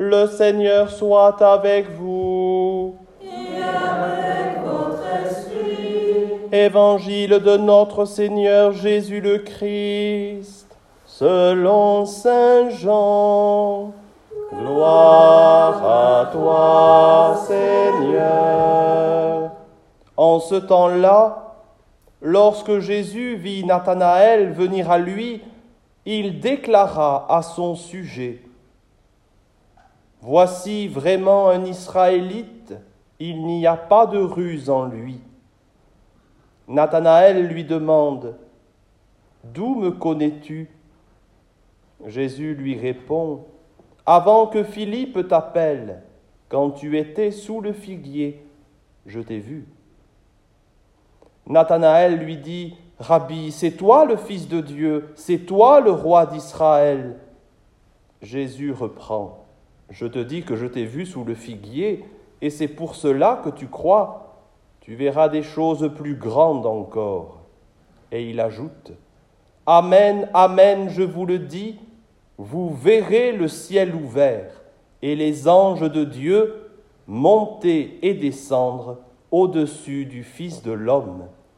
Le Seigneur soit avec vous. Et avec votre esprit. Évangile de notre Seigneur Jésus le Christ, selon Saint Jean. Gloire à toi, Seigneur. En ce temps-là, lorsque Jésus vit Nathanaël venir à lui, il déclara à son sujet: « Voici vraiment un Israélite, il n'y a pas de ruse en lui. » Nathanaël lui demande: « D'où me connais-tu » Jésus lui répond: « Avant que Philippe t'appelle, quand tu étais sous le figuier, je t'ai vu. » Nathanaël lui dit: « Rabbi, c'est toi le Fils de Dieu, c'est toi le roi d'Israël. » Jésus reprend: « Je te dis que je t'ai vu sous le figuier, et c'est pour cela que tu crois. Tu verras des choses plus grandes encore. » Et il ajoute: « Amen, amen, je vous le dis, vous verrez le ciel ouvert et les anges de Dieu monter et descendre au-dessus du Fils de l'homme. »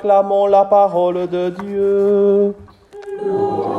Acclamons la parole de Dieu.